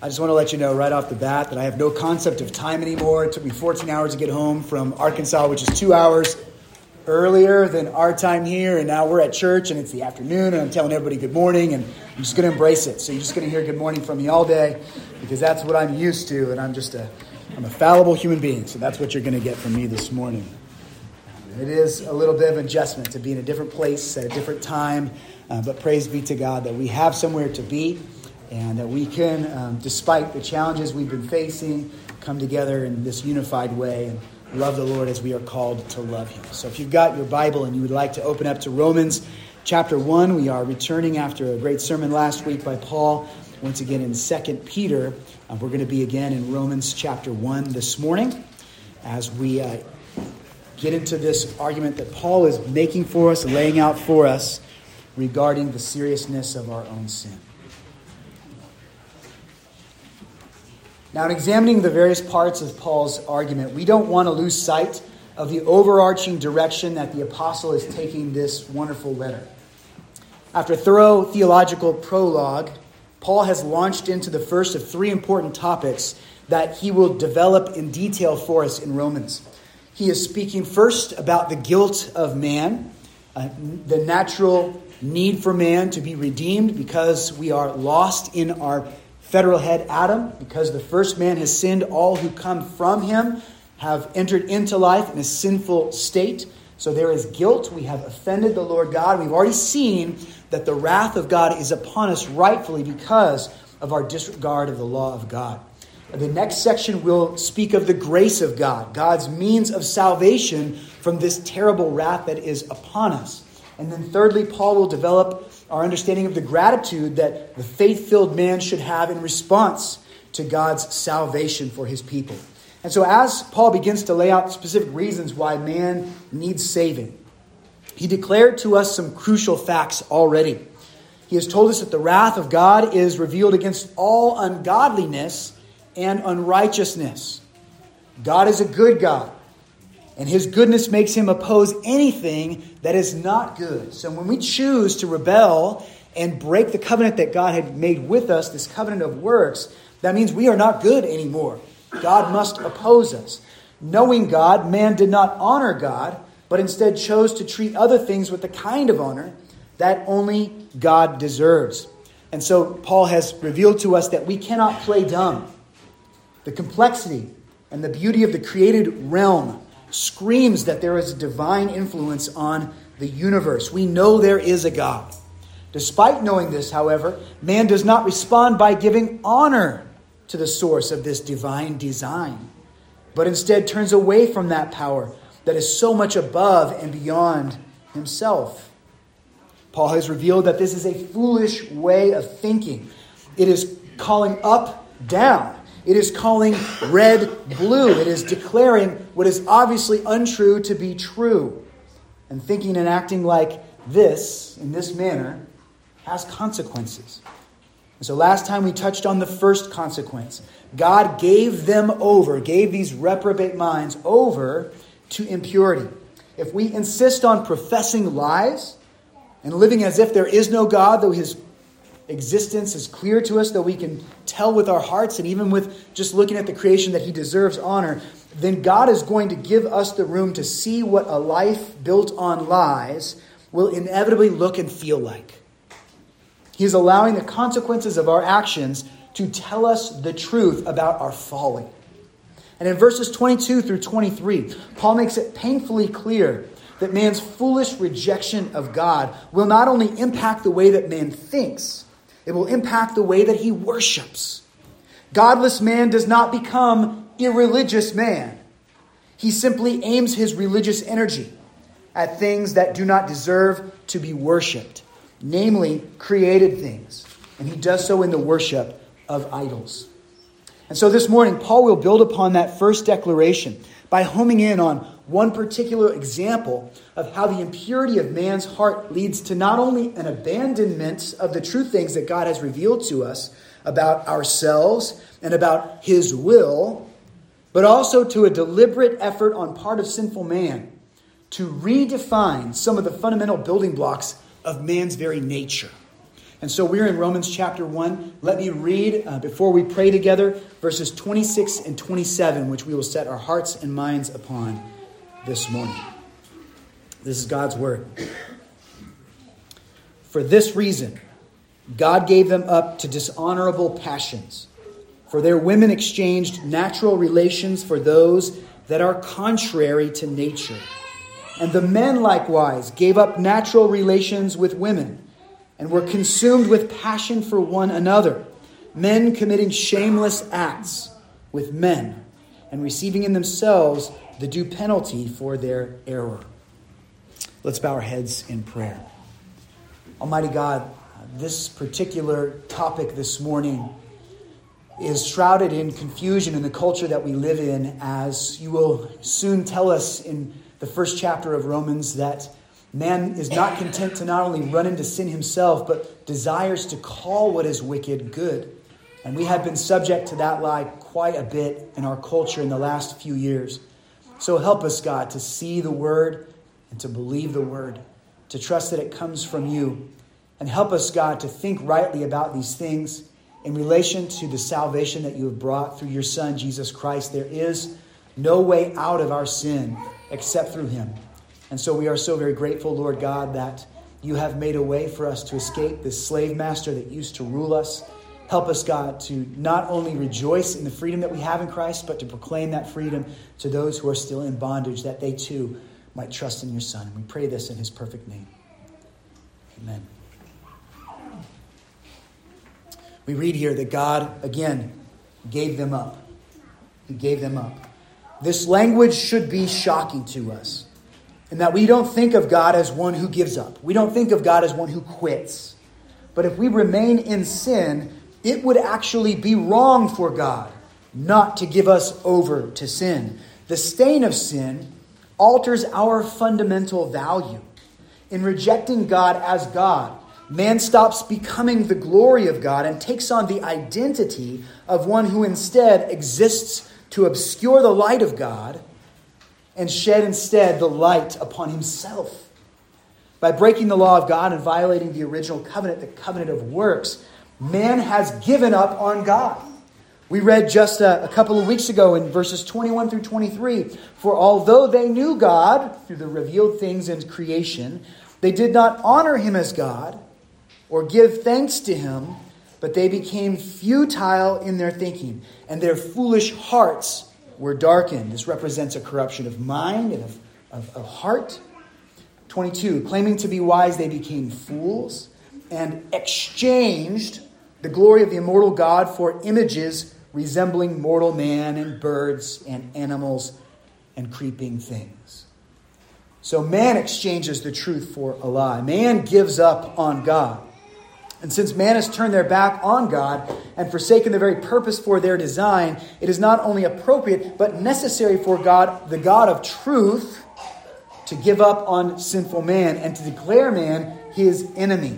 I just want to let you know right off the bat that I have no concept of time anymore. It took me 14 hours to get home from Arkansas, which is 2 hours earlier than our time here. And now we're at church and it's the afternoon and I'm telling everybody good morning and I'm just going to embrace it. So you're just going to hear good morning from me all day because that's what I'm used to. And I'm a fallible human being. So that's what you're going to get from me this morning. It is a little bit of an adjustment to be in a different place at a different time. But praise be to God that we have somewhere to be. And that we can, despite the challenges we've been facing, come together in this unified way and love the Lord as we are called to love Him. So if you've got your Bible and you would like to open up to Romans chapter 1, we are returning after a great sermon last week by Paul, once again in 2 Peter. We're going to be again in Romans chapter 1 this morning as we get into this argument that Paul is making for us, laying out for us regarding the seriousness of our own sin. Now, in examining the various parts of Paul's argument, we don't want to lose sight of the overarching direction that the apostle is taking this wonderful letter. After a thorough theological prologue, Paul has launched into the first of three important topics that he will develop in detail for us in Romans. He is speaking first about the guilt of man, the natural need for man to be redeemed because we are lost in our federal head Adam. Because the first man has sinned, all who come from him have entered into life in a sinful state. So there is guilt. We have offended the Lord God. We've already seen that the wrath of God is upon us rightfully because of our disregard of the law of God. The next section will speak of the grace of God, God's means of salvation from this terrible wrath that is upon us. And then thirdly, Paul will develop our understanding of the gratitude that the faith-filled man should have in response to God's salvation for his people. And so as Paul begins to lay out specific reasons why man needs saving, he declared to us some crucial facts already. He has told us that the wrath of God is revealed against all ungodliness and unrighteousness. God is a good God. And his goodness makes him oppose anything that is not good. So when we choose to rebel and break the covenant that God had made with us, this covenant of works, that means we are not good anymore. God must oppose us. Knowing God, man did not honor God, but instead chose to treat other things with the kind of honor that only God deserves. And so Paul has revealed to us that we cannot play dumb. The complexity and the beauty of the created realm screams that there is a divine influence on the universe. We know there is a God. Despite knowing this, however, man does not respond by giving honor to the source of this divine design, but instead turns away from that power that is so much above and beyond himself. Paul has revealed that this is a foolish way of thinking. It is calling up down. It is calling red blue. It is declaring what is obviously untrue to be true. And thinking and acting like this, in this manner, has consequences. And so last time we touched on the first consequence. God gave these reprobate minds over to impurity. If we insist on professing lies and living as if there is no God, though his existence is clear to us, that we can tell with our hearts and even with just looking at the creation that he deserves honor, then God is going to give us the room to see what a life built on lies will inevitably look and feel like. He is allowing the consequences of our actions to tell us the truth about our folly. And in verses 22 through 23, Paul makes it painfully clear that man's foolish rejection of God will not only impact the way that man thinks, it will impact the way that he worships. Godless man does not become irreligious man. He simply aims his religious energy at things that do not deserve to be worshipped, namely created things. And he does so in the worship of idols. And so this morning, Paul will build upon that first declaration by homing in on one particular example of how the impurity of man's heart leads to not only an abandonment of the true things that God has revealed to us about ourselves and about his will, but also to a deliberate effort on part of sinful man to redefine some of the fundamental building blocks of man's very nature. And so we're in Romans chapter 1. Let me read, before we pray together, verses 26 and 27, which we will set our hearts and minds upon this morning. This is God's word. For this reason, God gave them up to dishonorable passions. For their women exchanged natural relations for those that are contrary to nature. And the men likewise gave up natural relations with women, and were consumed with passion for one another, men committing shameless acts with men, and receiving in themselves the due penalty for their error. Let's bow our heads in prayer. Almighty God, this particular topic this morning is shrouded in confusion in the culture that we live in, as you will soon tell us in the first chapter of Romans, that man is not content to not only run into sin himself, but desires to call what is wicked good. And we have been subject to that lie quite a bit in our culture in the last few years. So help us, God, to see the word and to believe the word, to trust that it comes from you. And help us, God, to think rightly about these things in relation to the salvation that you have brought through your Son, Jesus Christ. There is no way out of our sin except through him. And so we are so very grateful, Lord God, that you have made a way for us to escape this slave master that used to rule us. Help us, God, to not only rejoice in the freedom that we have in Christ, but to proclaim that freedom to those who are still in bondage, that they too might trust in your Son. We pray this in his perfect name. Amen. We read here that God, again, gave them up. He gave them up. This language should be shocking to us, in that we don't think of God as one who gives up. We don't think of God as one who quits. But if we remain in sin, it would actually be wrong for God not to give us over to sin. The stain of sin alters our fundamental value. In rejecting God as God, man stops becoming the glory of God and takes on the identity of one who instead exists to obscure the light of God and shed instead the light upon himself. By breaking the law of God and violating the original covenant, the covenant of works, man has given up on God. We read just a couple of weeks ago in verses 21 through 23, for although they knew God through the revealed things in creation, they did not honor him as God or give thanks to him, but they became futile in their thinking, and their foolish hearts were darkened. This represents a corruption of mind and of heart. 22, claiming to be wise, they became fools and exchanged the glory of the immortal God for images resembling mortal man and birds and animals and creeping things. So man exchanges the truth for a lie. Man gives up on God. And since man has turned their back on God and forsaken the very purpose for their design, it is not only appropriate but necessary for God, the God of truth, to give up on sinful man and to declare man his enemy.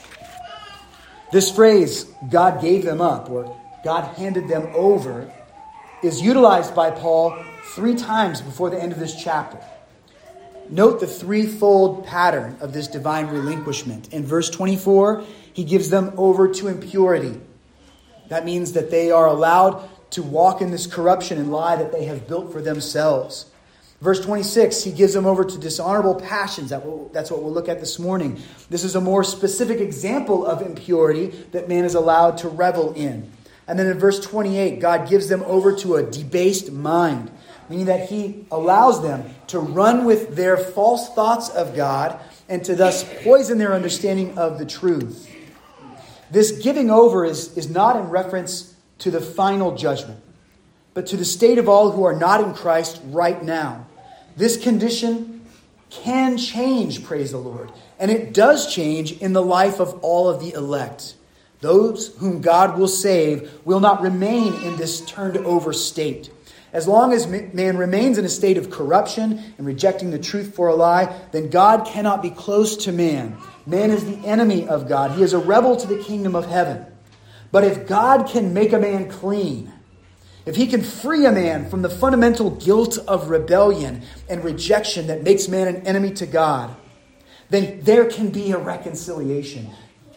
This phrase, God gave them up, or God handed them over, is utilized by Paul 3 times before the end of this chapter. Note the threefold pattern of this divine relinquishment. In verse 24, he gives them over to impurity. That means that they are allowed to walk in this corruption and lie that they have built for themselves. Verse 26, he gives them over to dishonorable passions. That's what we'll look at this morning. This is a more specific example of impurity that man is allowed to revel in. And then in verse 28, God gives them over to a debased mind, meaning that he allows them to run with their false thoughts of God and to thus poison their understanding of the truth. This giving over is not in reference to the final judgment, but to the state of all who are not in Christ right now. This condition can change, praise the Lord. And it does change in the life of all of the elect. Those whom God will save will not remain in this turned over state. As long as man remains in a state of corruption and rejecting the truth for a lie, then God cannot be close to man. Man is the enemy of God. He is a rebel to the kingdom of heaven. But if God can make a man clean, if he can free a man from the fundamental guilt of rebellion and rejection that makes man an enemy to God, then there can be a reconciliation.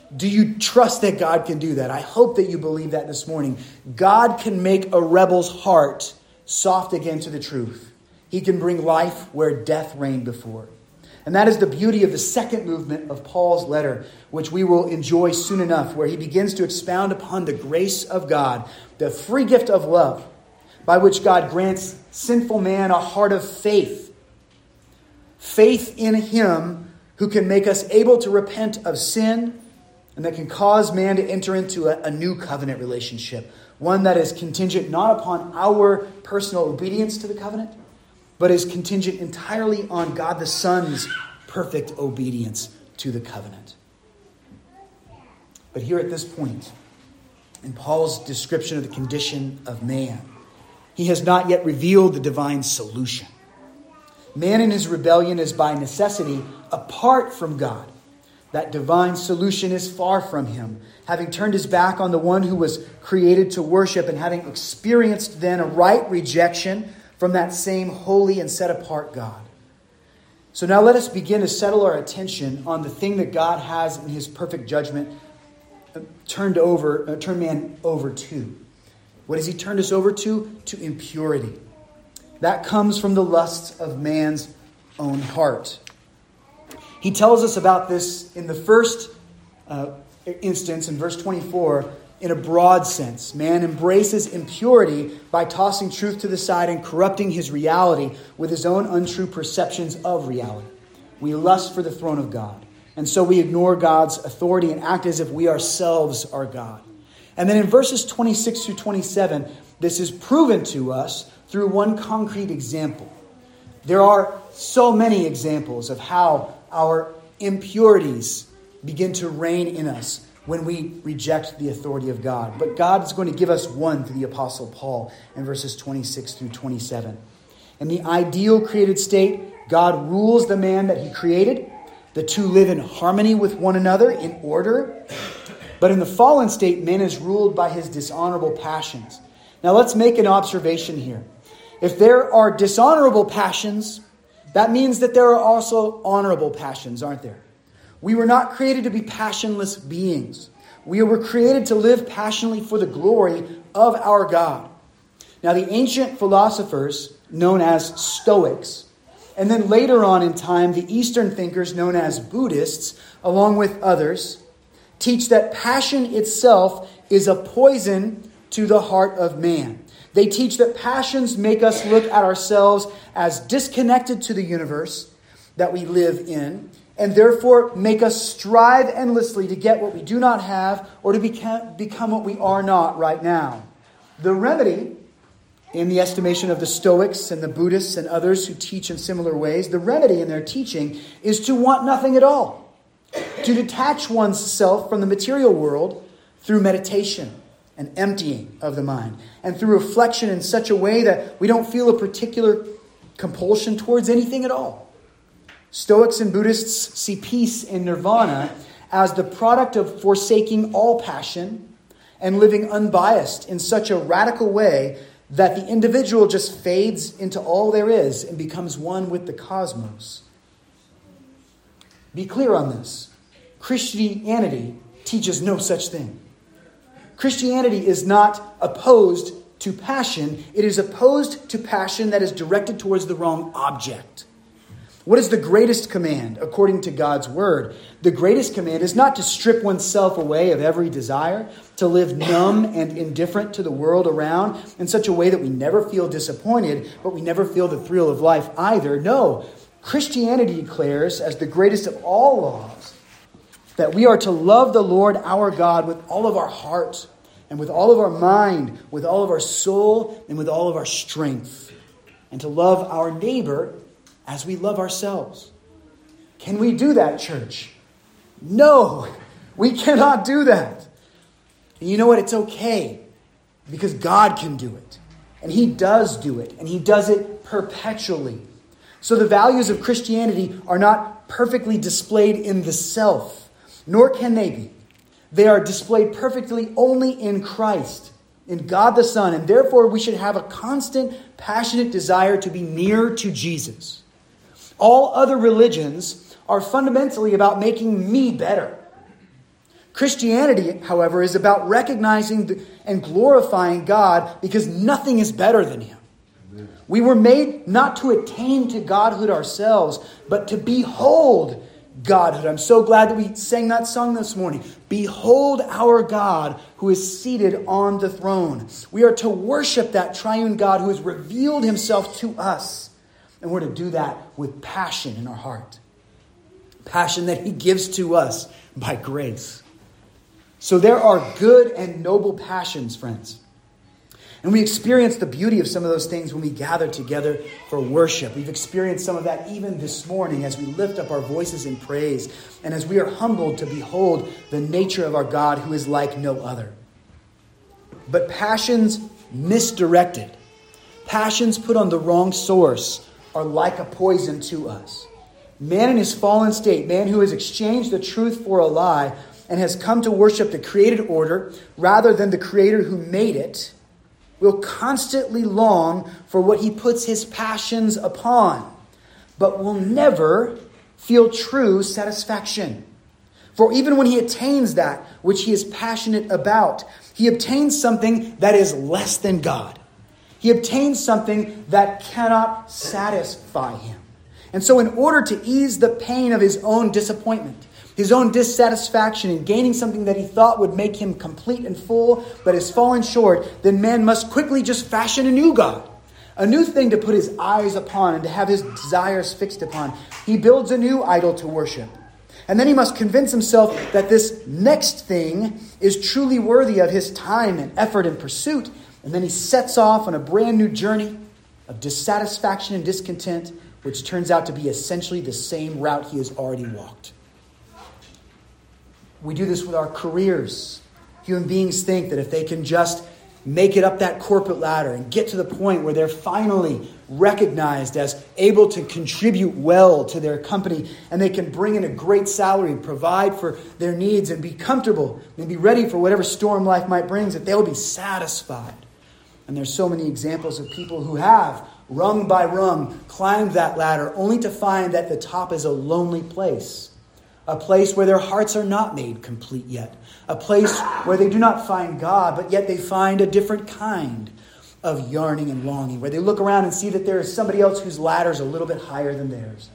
Do you trust that God can do that? I hope that you believe that this morning. God can make a rebel's heart soft again to the truth. He can bring life where death reigned before. And that is the beauty of the second movement of Paul's letter, which we will enjoy soon enough, where he begins to expound upon the grace of God, the free gift of love, by which God grants sinful man a heart of faith. Faith in him who can make us able to repent of sin and that can cause man to enter into a new covenant relationship. One that is contingent not upon our personal obedience to the covenant, but is contingent entirely on God the Son's perfect obedience to the covenant. But here at this point, in Paul's description of the condition of man, he has not yet revealed the divine solution. Man in his rebellion is by necessity apart from God. That divine solution is far from him, having turned his back on the one who was created to worship and having experienced then a right rejection from that same holy and set apart God. So now let us begin to settle our attention on the thing that God has in his perfect judgment turned man over to. What has he turned us over to? To impurity. That comes from the lusts of man's own heart. He tells us about this in the first instance, in verse 24, in a broad sense. Man embraces impurity by tossing truth to the side and corrupting his reality with his own untrue perceptions of reality. We lust for the throne of God, and so we ignore God's authority and act as if we ourselves are God. And then in verses 26 through 27, this is proven to us through one concrete example. There are so many examples of how our impurities begin to reign in us when we reject the authority of God. But God is going to give us one through the Apostle Paul in verses 26 through 27. In the ideal created state, God rules the man that he created. The two live in harmony with one another in order. But in the fallen state, man is ruled by his dishonorable passions. Now let's make an observation here. If there are dishonorable passions, that means that there are also honorable passions, aren't there? We were not created to be passionless beings. We were created to live passionately for the glory of our God. Now, the ancient philosophers, known as Stoics, and then later on in time, the Eastern thinkers known as Buddhists, along with others, teach that passion itself is a poison to the heart of man. They teach that passions make us look at ourselves as disconnected to the universe that we live in, and therefore make us strive endlessly to get what we do not have or to become what we are not right now. The remedy, in the estimation of the Stoics and the Buddhists and others who teach in similar ways, the remedy in their teaching is to want nothing at all, to detach oneself from the material world through meditation and emptying of the mind, and through reflection in such a way that we don't feel a particular compulsion towards anything at all. Stoics and Buddhists see peace in nirvana as the product of forsaking all passion and living unbiased in such a radical way that the individual just fades into all there is and becomes one with the cosmos. Be clear on this. Christianity teaches no such thing. Christianity is not opposed to passion. It is opposed to passion that is directed towards the wrong object. What is the greatest command according to God's word? The greatest command is not to strip oneself away of every desire, to live numb and indifferent to the world around in such a way that we never feel disappointed, but we never feel the thrill of life either. No, Christianity declares as the greatest of all laws that we are to love the Lord our God with all of our heart and with all of our mind, with all of our soul, and with all of our strength, and to love our neighbor as we love ourselves. Can we do that, church? No, we cannot do that. And you know what? It's okay, because God can do it. And he does do it, and he does it perpetually. So the values of Christianity are not perfectly displayed in the self, nor can they be. They are displayed perfectly only in Christ, in God the Son, and therefore we should have a constant, passionate desire to be near to Jesus. All other religions are fundamentally about making me better. Christianity, however, is about recognizing and glorifying God because nothing is better than Him. We were made not to attain to godhood ourselves, but to behold godhood. I'm so glad that we sang that song this morning. Behold our God who is seated on the throne. We are to worship that triune God who has revealed Himself to us. And we're to do that with passion in our heart. Passion that He gives to us by grace. So there are good and noble passions, friends. And we experience the beauty of some of those things when we gather together for worship. We've experienced some of that even this morning as we lift up our voices in praise and as we are humbled to behold the nature of our God who is like no other. But passions misdirected, passions put on the wrong source, are like a poison to us. Man in his fallen state, man who has exchanged the truth for a lie and has come to worship the created order rather than the Creator who made it, will constantly long for what he puts his passions upon, but will never feel true satisfaction. For even when he attains that which he is passionate about, he obtains something that is less than God. He obtains something that cannot satisfy him. And so in order to ease the pain of his own disappointment, his own dissatisfaction in gaining something that he thought would make him complete and full, but has fallen short, then man must quickly just fashion a new God, a new thing to put his eyes upon and to have his desires fixed upon. He builds a new idol to worship. And then he must convince himself that this next thing is truly worthy of his time and effort and pursuit. And then he sets off on a brand new journey of dissatisfaction and discontent, which turns out to be essentially the same route he has already walked. We do this with our careers. Human beings think that if they can just make it up that corporate ladder and get to the point where they're finally recognized as able to contribute well to their company and they can bring in a great salary, provide for their needs and be comfortable and be ready for whatever storm life might bring, that they'll be satisfied. And there's so many examples of people who have, rung by rung, climbed that ladder only to find that the top is a lonely place. A place where their hearts are not made complete yet. A place where they do not find God, but yet they find a different kind of yearning and longing. Where they look around and see that there is somebody else whose ladder is a little bit higher than theirs.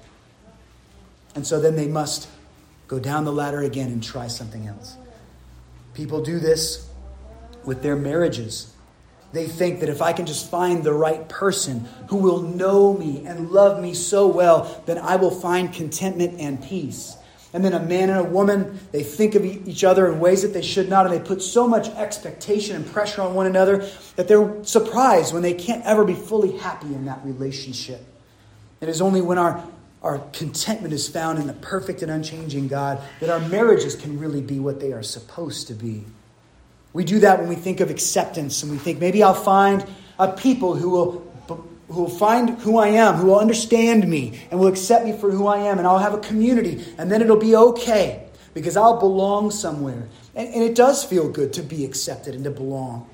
And so then they must go down the ladder again and try something else. People do this with their marriages. They think that if I can just find the right person who will know me and love me so well, then I will find contentment and peace. And then a man and a woman, they think of each other in ways that they should not, and they put so much expectation and pressure on one another that they're surprised when they can't ever be fully happy in that relationship. It is only when our contentment is found in the perfect and unchanging God that our marriages can really be what they are supposed to be. We do that when we think of acceptance, and we think maybe I'll find a people who will find who I am, who will understand me and will accept me for who I am. And I'll have a community and then it'll be okay because I'll belong somewhere. And it does feel good to be accepted and to belong.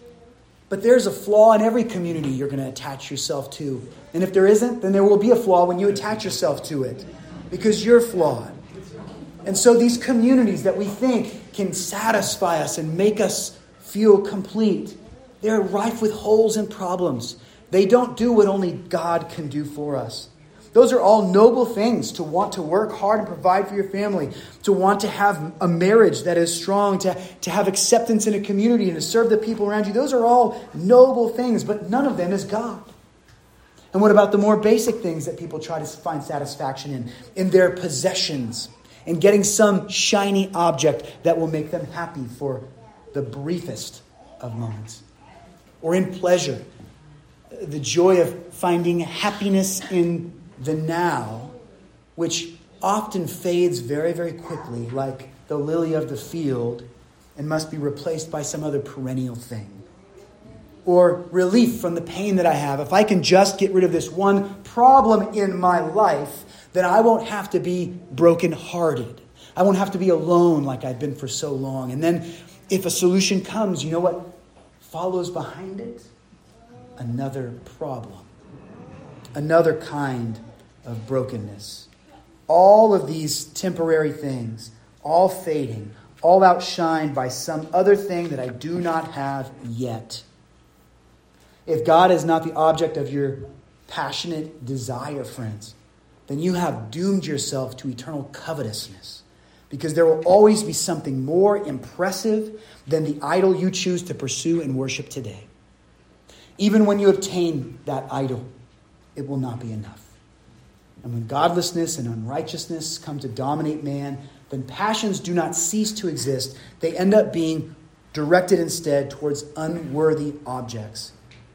But there's a flaw in every community you're going to attach yourself to. And if there isn't, then there will be a flaw when you attach yourself to it because you're flawed. And so these communities that we think can satisfy us and make us feel complete, they're rife with holes and problems. They don't do what only God can do for us. Those are all noble things, to want to work hard and provide for your family, to want to have a marriage that is strong, to have acceptance in a community and to serve the people around you. Those are all noble things, but none of them is God. And what about the more basic things that people try to find satisfaction in their possessions, in getting some shiny object that will make them happy for the briefest of moments, or in pleasure? The joy of finding happiness in the now, which often fades very, very quickly, like the lily of the field, and must be replaced by some other perennial thing. Or relief from the pain that I have. If I can just get rid of this one problem in my life, then I won't have to be brokenhearted. I won't have to be alone like I've been for so long. And then if a solution comes, you know what follows behind it? Another problem, another kind of brokenness. All of these temporary things, all fading, all outshined by some other thing that I do not have yet. If God is not the object of your passionate desire, friends, then you have doomed yourself to eternal covetousness, because there will always be something more impressive than the idol you choose to pursue and worship today. Even when you obtain that idol, it will not be enough. And when godlessness and unrighteousness come to dominate man, then passions do not cease to exist. They end up being directed instead towards unworthy objects.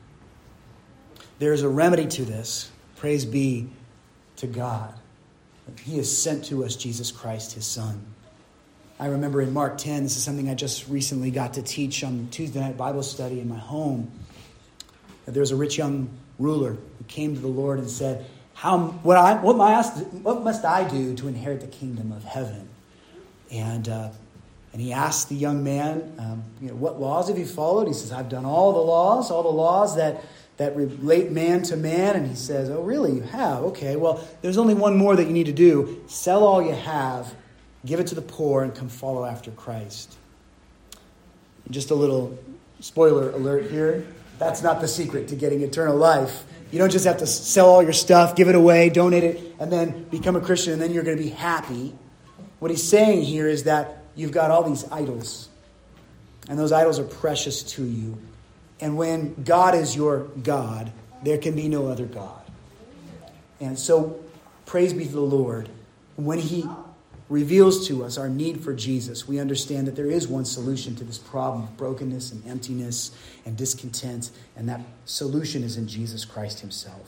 There is a remedy to this. Praise be to God. He has sent to us Jesus Christ, his Son. I remember in Mark 10, this is something I just recently got to teach on Tuesday night Bible study in my home. There was a rich young ruler who came to the Lord and said, what must I do to inherit the kingdom of heaven? And he asked the young man, what laws have you followed? He says, I've done all the laws that relate man to man. And he says, oh, really? You have? Okay, well, there's only one more that you need to do. Sell all you have, give it to the poor, and come follow after Christ. Just a little spoiler alert here. That's not the secret to getting eternal life. You don't just have to sell all your stuff, give it away, donate it, and then become a Christian, and then you're going to be happy. What he's saying here is that you've got all these idols, and those idols are precious to you. And when God is your God, there can be no other God. And so, praise be to the Lord. When he reveals to us our need for Jesus, we understand that there is one solution to this problem of brokenness and emptiness and discontent, and that solution is in Jesus Christ himself.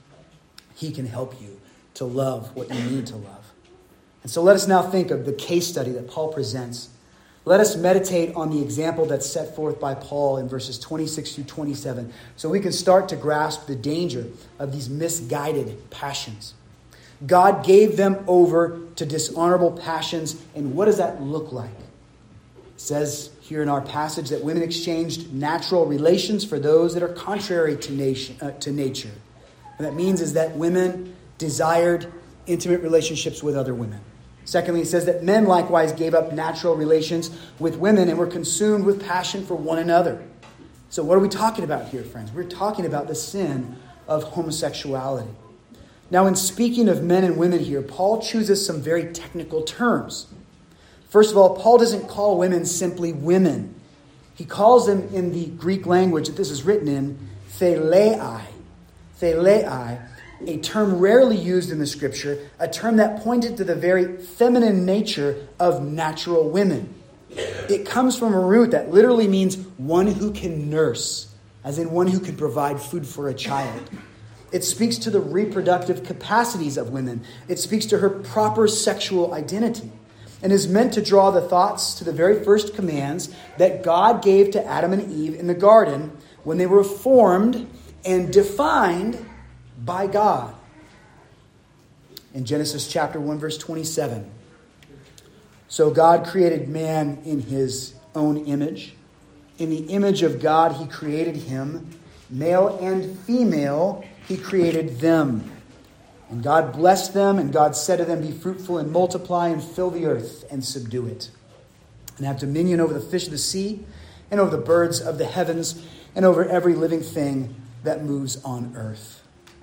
He can help you to love what you need to love. And so let us now think of the case study that Paul presents. Let us meditate on the example that's set forth by Paul in verses 26 through 27, so we can start to grasp the danger of these misguided passions. God gave them over to dishonorable passions, and what does that look like? It says here in our passage that women exchanged natural relations for those that are contrary to nature. What that means is that women desired intimate relationships with other women. Secondly, it says that men likewise gave up natural relations with women and were consumed with passion for one another. So what are we talking about here, friends? We're talking about the sin of homosexuality. Now, in speaking of men and women here, Paul chooses some very technical terms. First of all, Paul doesn't call women simply women. He calls them, in the Greek language that this is written in, thelei. Thelei, a term rarely used in the Scripture, a term that pointed to the very feminine nature of natural women. It comes from a root that literally means one who can nurse, as in one who can provide food for a child. It speaks to the reproductive capacities of women. It speaks to her proper sexual identity, and is meant to draw the thoughts to the very first commands that God gave to Adam and Eve in the garden when they were formed and defined by God. In Genesis chapter 1, verse 27, so God created man in his own image. In the image of God, he created him. Male and female, he created them. And God blessed them, and God said to them, be fruitful and multiply and fill the earth and subdue it, and have dominion over the fish of the sea and over the birds of the heavens and over every living thing that moves on earth.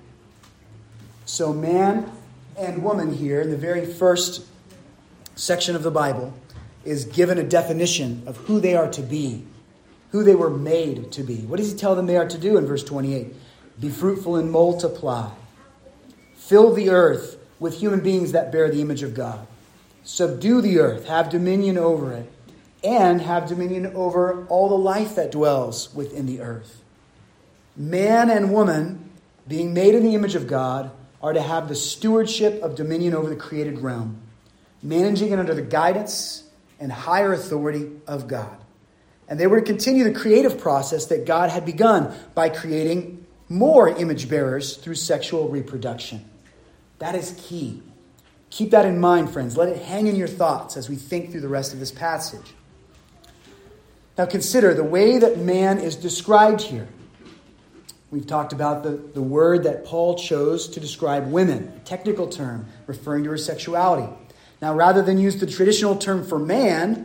So man and woman here in the very first section of the Bible is given a definition of who they are to be, who they were made to be. What does he tell them they are to do in verse 28? Be fruitful and multiply. Fill the earth with human beings that bear the image of God. Subdue the earth, have dominion over it, and have dominion over all the life that dwells within the earth. Man and woman, being made in the image of God, are to have the stewardship of dominion over the created realm, managing it under the guidance and higher authority of God. And they were to continue the creative process that God had begun by creating more image bearers through sexual reproduction. That is key. Keep that in mind, friends. Let it hang in your thoughts as we think through the rest of this passage. Now consider the way that man is described here. We've talked about the word that Paul chose to describe women, a technical term referring to her sexuality. Now, rather than use the traditional term for man,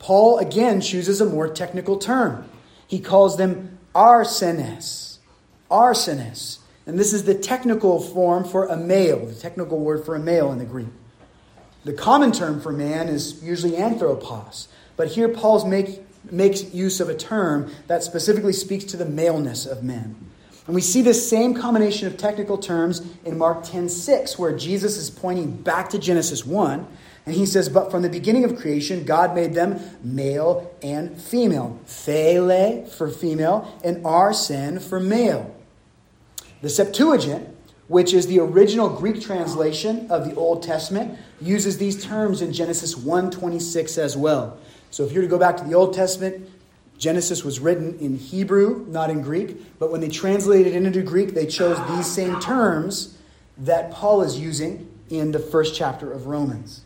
Paul again chooses a more technical term. He calls them arsenes. Arsenes. And this is the technical form for a male, the technical word for a male in the Greek. The common term for man is usually anthropos. But here Paul makes use of a term that specifically speaks to the maleness of men. And we see this same combination of technical terms in Mark 10:6, where Jesus is pointing back to Genesis 1. And he says, but from the beginning of creation, God made them male and female. Thele for female and arsen for male. The Septuagint, which is the original Greek translation of the Old Testament, uses these terms in Genesis 1:26 as well. So if you were to go back to the Old Testament, Genesis was written in Hebrew, not in Greek. But when they translated it into Greek, they chose these same terms that Paul is using in the first chapter of Romans.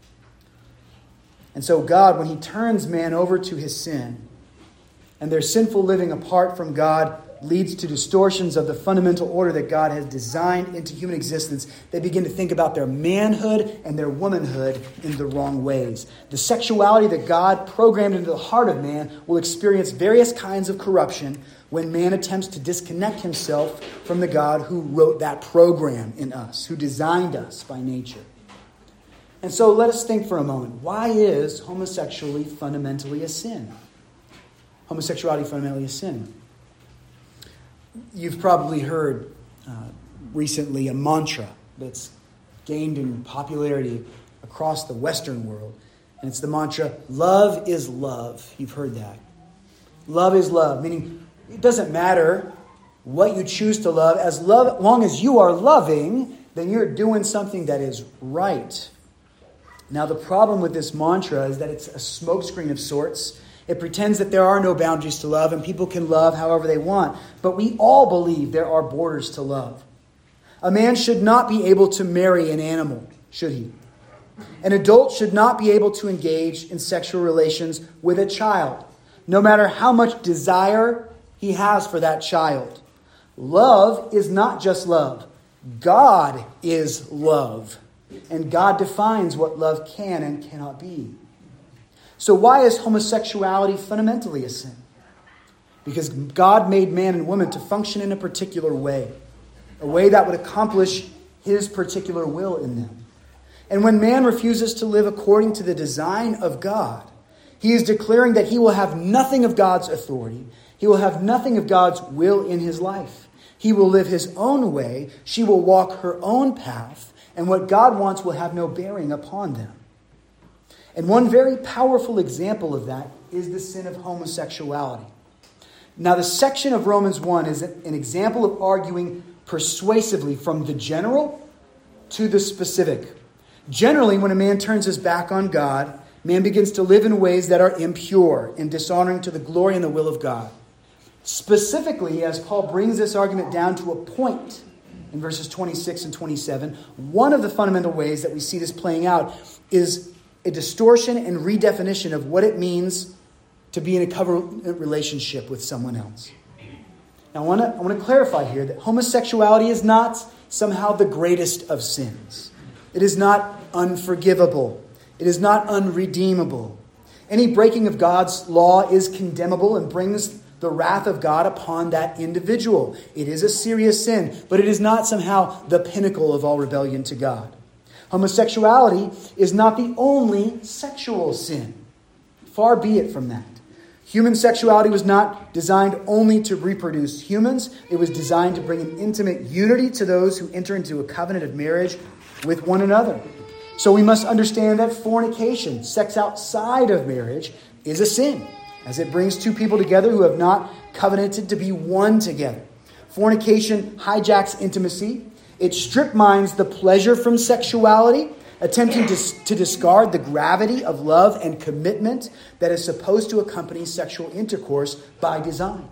And so God, when he turns man over to his sin, and their sinful living apart from God leads to distortions of the fundamental order that God has designed into human existence, they begin to think about their manhood and their womanhood in the wrong ways. The sexuality that God programmed into the heart of man will experience various kinds of corruption when man attempts to disconnect himself from the God who wrote that program in us, who designed us by nature. And so let us think for a moment. Why is homosexuality fundamentally a sin? Homosexuality fundamentally a sin. You've probably heard recently a mantra that's gained in popularity across the Western world. And it's the mantra, love is love. You've heard that. Love is love, meaning it doesn't matter what you choose to love. As long as you are loving, then you're doing something that is right. Now, the problem with this mantra is that it's a smokescreen of sorts. It pretends that there are no boundaries to love and people can love however they want. But we all believe there are borders to love. A man should not be able to marry an animal, should he? An adult should not be able to engage in sexual relations with a child, no matter how much desire he has for that child. Love is not just love. God is love. And God defines what love can and cannot be. So why is homosexuality fundamentally a sin? Because God made man and woman to function in a particular way. A way that would accomplish his particular will in them. And when man refuses to live according to the design of God, he is declaring that he will have nothing of God's authority. He will have nothing of God's will in his life. He will live his own way. She will walk her own path. And what God wants will have no bearing upon them. And one very powerful example of that is the sin of homosexuality. Now, the section of Romans 1 is an example of arguing persuasively from the general to the specific. Generally, when a man turns his back on God, man begins to live in ways that are impure and dishonoring to the glory and the will of God. Specifically, as Paul brings this argument down to a point in verses 26 and 27, one of the fundamental ways that we see this playing out is a distortion and redefinition of what it means to be in a covenant relationship with someone else. Now, I want to clarify here that homosexuality is not somehow the greatest of sins. It is not unforgivable. It is not unredeemable. Any breaking of God's law is condemnable and brings the wrath of God upon that individual. It is a serious sin, but it is not somehow the pinnacle of all rebellion to God. Homosexuality is not the only sexual sin. Far be it from that. Human sexuality was not designed only to reproduce humans. It was designed to bring an intimate unity to those who enter into a covenant of marriage with one another. So we must understand that fornication, sex outside of marriage, is a sin, as it brings two people together who have not covenanted to be one together. Fornication hijacks intimacy. It strip mines the pleasure from sexuality, attempting to discard the gravity of love and commitment that is supposed to accompany sexual intercourse by design.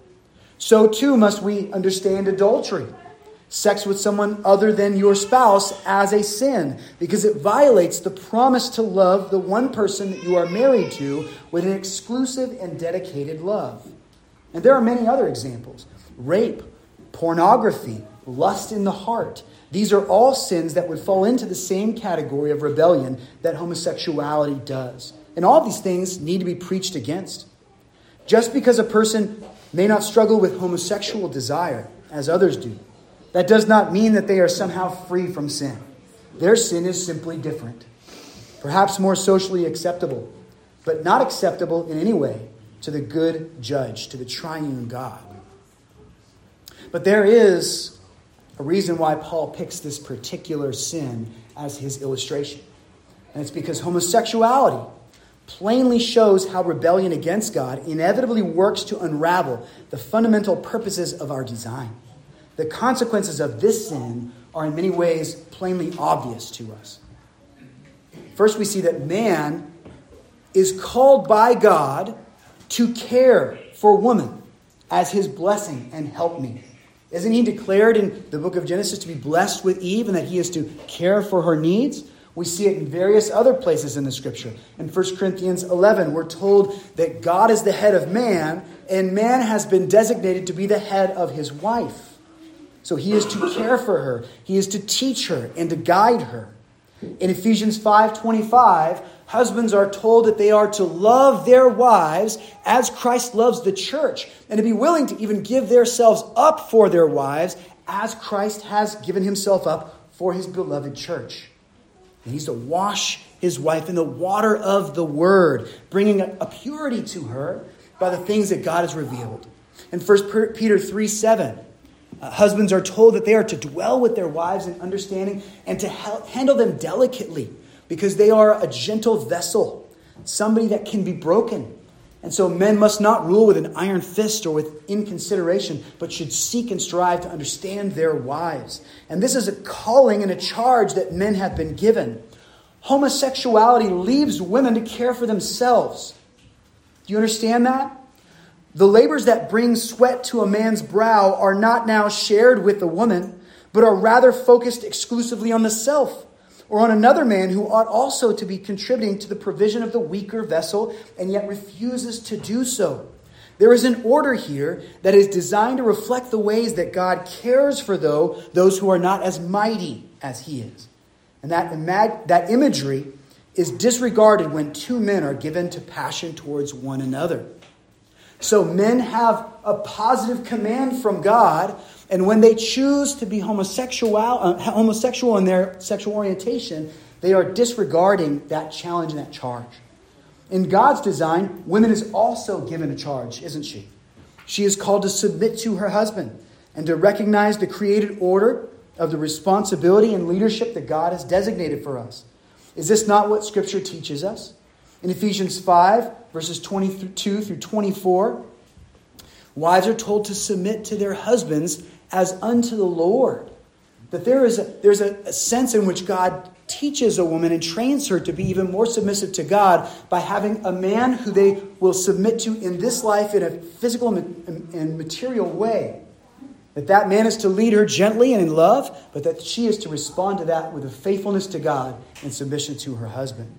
So too must we understand adultery, sex with someone other than your spouse, as a sin, because it violates the promise to love the one person that you are married to with an exclusive and dedicated love. And there are many other examples. Rape, pornography, lust in the heart. These are all sins that would fall into the same category of rebellion that homosexuality does. And all of these things need to be preached against. Just because a person may not struggle with homosexual desire, as others do, that does not mean that they are somehow free from sin. Their sin is simply different. Perhaps more socially acceptable, but not acceptable in any way to the good judge, to the triune God. But there is a reason why Paul picks this particular sin as his illustration. And it's because homosexuality plainly shows how rebellion against God inevitably works to unravel the fundamental purposes of our design. The consequences of this sin are in many ways plainly obvious to us. First, we see that man is called by God to care for woman as his blessing and helpmeet. Isn't he declared in the book of Genesis to be blessed with Eve and that he is to care for her needs? We see it in various other places in the scripture. In 1 Corinthians 11, we're told that God is the head of man, and man has been designated to be the head of his wife. So he is to care for her. He is to teach her and to guide her. In Ephesians 5:25, husbands are told that they are to love their wives as Christ loves the church, and to be willing to even give themselves up for their wives as Christ has given himself up for his beloved church. And he's to wash his wife in the water of the word, bringing a purity to her by the things that God has revealed. In 1 Peter 3:7, husbands are told that they are to dwell with their wives in understanding and to handle them delicately because they are a gentle vessel, somebody that can be broken. And so men must not rule with an iron fist or with inconsideration, but should seek and strive to understand their wives. And this is a calling and a charge that men have been given. Homosexuality leaves women to care for themselves. Do you understand that? The labors that bring sweat to a man's brow are not now shared with the woman, but are rather focused exclusively on the self, or on another man who ought also to be contributing to the provision of the weaker vessel and yet refuses to do so. There is an order here that is designed to reflect the ways that God cares for those who are not as mighty as he is. And that imagery is disregarded when two men are given to passion towards one another. So men have a positive command from God, and when they choose to be homosexual in their sexual orientation, they are disregarding that challenge and that charge. In God's design, women is also given a charge, isn't she? She is called to submit to her husband and to recognize the created order of the responsibility and leadership that God has designated for us. Is this not what Scripture teaches us? In Ephesians 5, verses 22 through 24, wives are told to submit to their husbands as unto the Lord. That there's a sense in which God teaches a woman and trains her to be even more submissive to God by having a man who they will submit to in this life in a physical and material way. That man is to lead her gently and in love, but that she is to respond to that with a faithfulness to God and submission to her husband.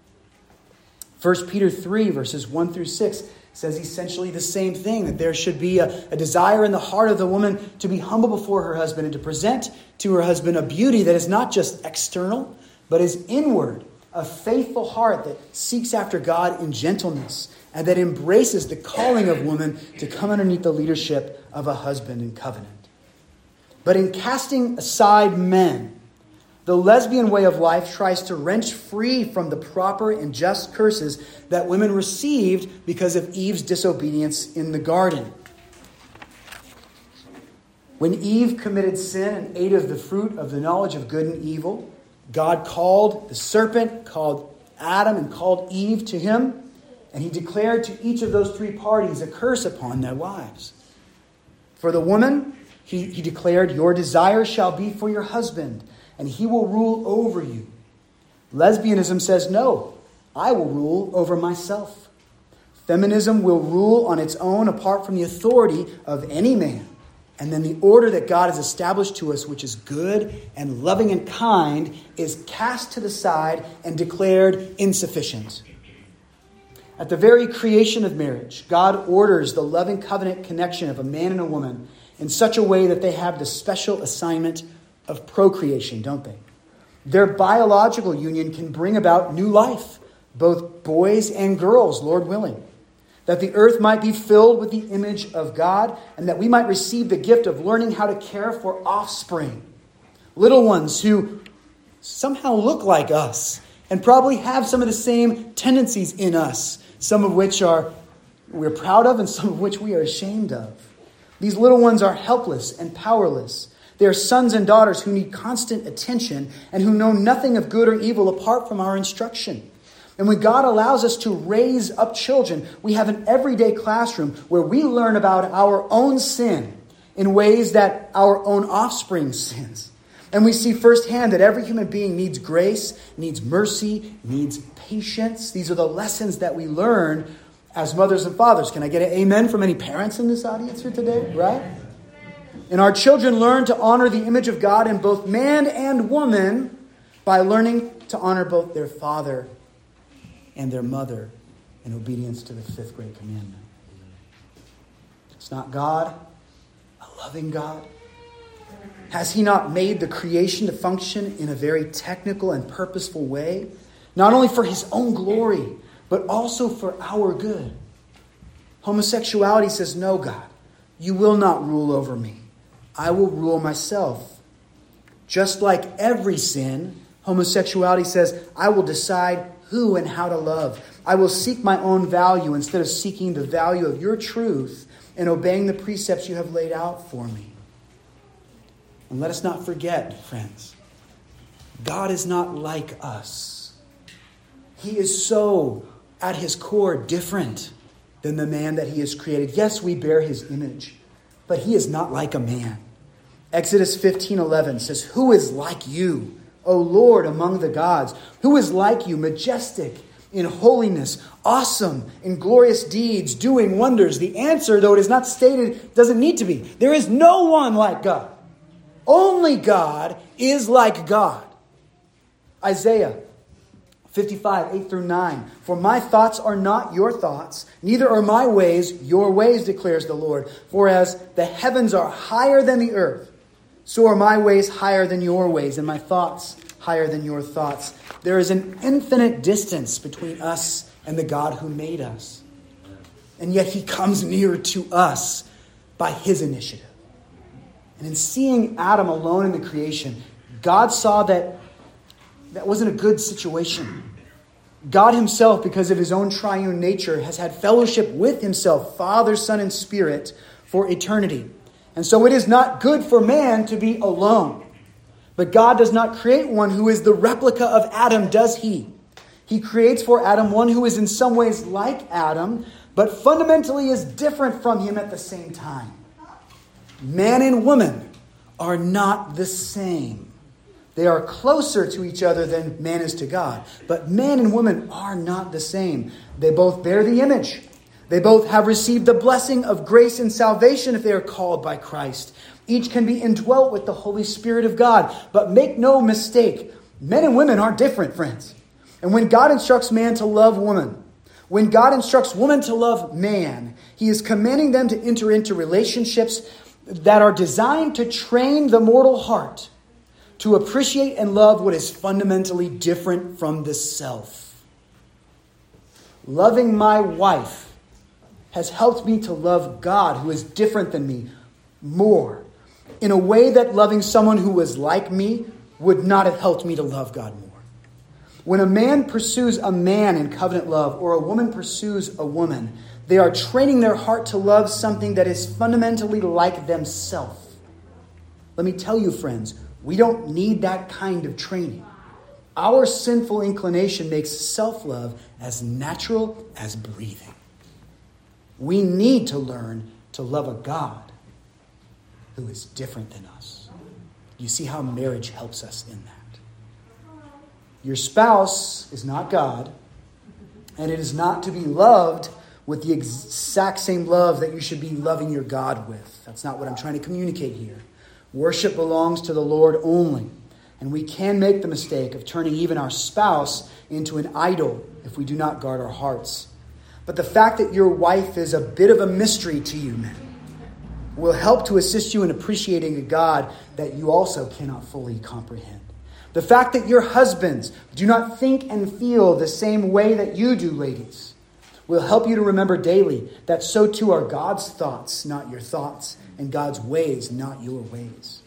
1 Peter 3, verses 1 through 6 says essentially the same thing, that there should be a desire in the heart of the woman to be humble before her husband and to present to her husband a beauty that is not just external, but is inward, a faithful heart that seeks after God in gentleness and that embraces the calling of woman to come underneath the leadership of a husband in covenant. But in casting aside men, the lesbian way of life tries to wrench free from the proper and just curses that women received because of Eve's disobedience in the garden. When Eve committed sin and ate of the fruit of the knowledge of good and evil, God called the serpent, called Adam, and called Eve to him, and he declared to each of those three parties a curse upon their wives. For the woman, he declared, "Your desire shall be for your husband, and he will rule over you." Lesbianism says, "No, I will rule over myself." Feminism will rule on its own apart from the authority of any man. And then the order that God has established to us, which is good and loving and kind, is cast to the side and declared insufficient. At the very creation of marriage, God orders the loving covenant connection of a man and a woman in such a way that they have the special assignment of procreation, don't they? Their biological union can bring about new life, both boys and girls, Lord willing, that the earth might be filled with the image of God, and that we might receive the gift of learning how to care for offspring, little ones who somehow look like us and probably have some of the same tendencies in us, some of which we're proud of and some of which we are ashamed of. These little ones are helpless and powerless. They are sons and daughters who need constant attention and who know nothing of good or evil apart from our instruction. And when God allows us to raise up children, we have an everyday classroom where we learn about our own sin in ways that our own offspring sins. And we see firsthand that every human being needs grace, needs mercy, needs patience. These are the lessons that we learn as mothers and fathers. Can I get an amen from any parents in this audience here today? Right? And our children learn to honor the image of God in both man and woman by learning to honor both their father and their mother in obedience to the 5th great commandment. It's not God, a loving God. Has he not made the creation to function in a very technical and purposeful way? Not only for his own glory, but also for our good. Homosexuality says, no, God, you will not rule over me. I will rule myself. Just like every sin, homosexuality says, I will decide who and how to love. I will seek my own value instead of seeking the value of your truth and obeying the precepts you have laid out for me. And let us not forget, friends, God is not like us. He is so, at his core, different than the man that he has created. Yes, we bear his image, but he is not like a man. Exodus 15:11 says, who is like you, O Lord, among the gods? Who is like you, majestic in holiness, awesome in glorious deeds, doing wonders? The answer, though it is not stated, doesn't need to be. There is no one like God. Only God is like God. Isaiah 55, 8 through 9. For my thoughts are not your thoughts, neither are my ways your ways, declares the Lord. For as the heavens are higher than the earth, so are my ways higher than your ways, and my thoughts higher than your thoughts. There is an infinite distance between us and the God who made us. And yet he comes near to us by his initiative. And in seeing Adam alone in the creation, God saw that wasn't a good situation. God himself, because of his own triune nature, has had fellowship with himself, Father, Son, and Spirit, for eternity. And so it is not good for man to be alone. But God does not create one who is the replica of Adam, does he? He creates for Adam one who is in some ways like Adam, but fundamentally is different from him at the same time. Man and woman are not the same. They are closer to each other than man is to God. But man and woman are not the same. They both bear the image. They both have received the blessing of grace and salvation if they are called by Christ. Each can be indwelt with the Holy Spirit of God. But make no mistake, men and women are different, friends. And when God instructs man to love woman, when God instructs woman to love man, he is commanding them to enter into relationships that are designed to train the mortal heart to appreciate and love what is fundamentally different from the self. Loving my wife has helped me to love God, who is different than me, more, in a way that loving someone who was like me would not have helped me to love God more. When a man pursues a man in covenant love, or a woman pursues a woman, they are training their heart to love something that is fundamentally like themselves. Let me tell you, friends, we don't need that kind of training. Our sinful inclination makes self-love as natural as breathing. We need to learn to love a God who is different than us. You see how marriage helps us in that. Your spouse is not God, and it is not to be loved with the exact same love that you should be loving your God with. That's not what I'm trying to communicate here. Worship belongs to the Lord only, and we can make the mistake of turning even our spouse into an idol if we do not guard our hearts. But the fact that your wife is a bit of a mystery to you, men, will help to assist you in appreciating a God that you also cannot fully comprehend. The fact that your husbands do not think and feel the same way that you do, ladies, will help you to remember daily that so too are God's thoughts, not your thoughts, and God's ways, not your ways.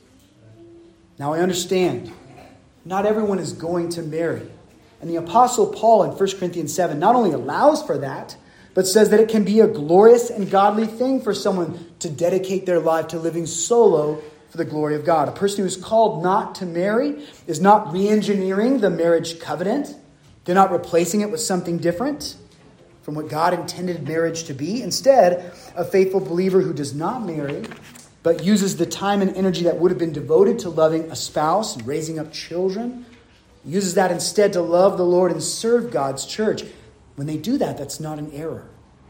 Now I understand, not everyone is going to marry. And the Apostle Paul in 1 Corinthians 7 not only allows for that, but says that it can be a glorious and godly thing for someone to dedicate their life to living solo for the glory of God. A person who is called not to marry is not re-engineering the marriage covenant. They're not replacing it with something different from what God intended marriage to be. Instead, a faithful believer who does not marry, but uses the time and energy that would have been devoted to loving a spouse and raising up children, uses that instead to love the Lord and serve God's church. When they do that, that's not an error.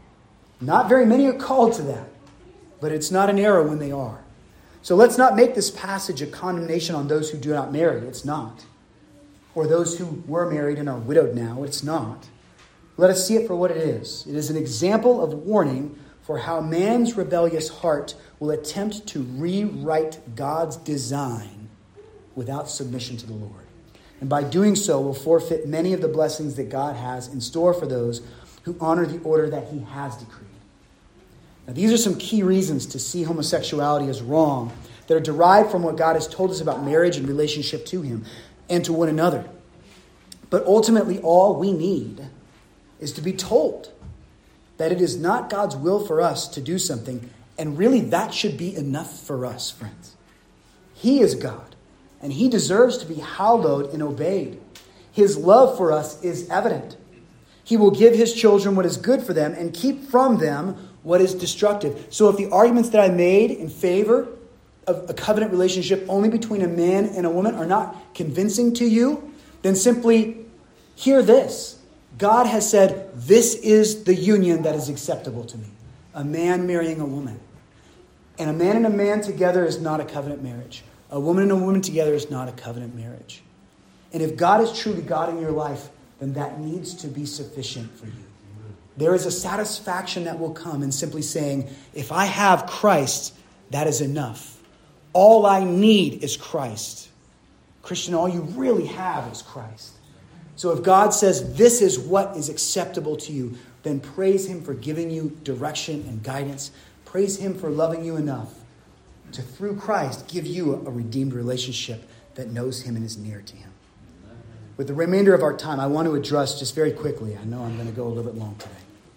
Not very many are called to that, but it's not an error when they are. So let's not make this passage a condemnation on those who do not marry. It's not. Or those who were married and are widowed now. It's not. Let us see it for what it is. It is an example of warning for how man's rebellious heart will attempt to rewrite God's design without submission to the Lord. And by doing so, will forfeit many of the blessings that God has in store for those who honor the order that he has decreed. Now, these are some key reasons to see homosexuality as wrong that are derived from what God has told us about marriage and relationship to him and to one another. But ultimately, all we need is to be told that it is not God's will for us to do something, and really that should be enough for us, friends. He is God, and he deserves to be hallowed and obeyed. His love for us is evident. He will give his children what is good for them and keep from them what is destructive. So if the arguments that I made in favor of a covenant relationship only between a man and a woman are not convincing to you, then simply hear this. God has said, this is the union that is acceptable to me. A man marrying a woman. And a man together is not a covenant marriage. A woman and a woman together is not a covenant marriage. And if God is truly God in your life, then that needs to be sufficient for you. There is a satisfaction that will come in simply saying, if I have Christ, that is enough. All I need is Christ. Christian, all you really have is Christ. So if God says this is what is acceptable to you, then praise him for giving you direction and guidance. Praise him for loving you enough to, through Christ, give you a redeemed relationship that knows him and is near to him. With the remainder of our time, I want to address just very quickly, I know I'm going to go a little bit long today,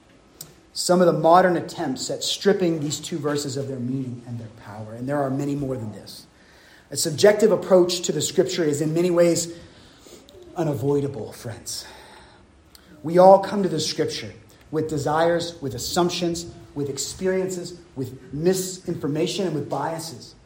some of the modern attempts at stripping these two verses of their meaning and their power. And there are many more than this. A subjective approach to the scripture is in many ways unavoidable, friends. We all come to the scripture with desires, with assumptions, with experiences, with misinformation, and with biases.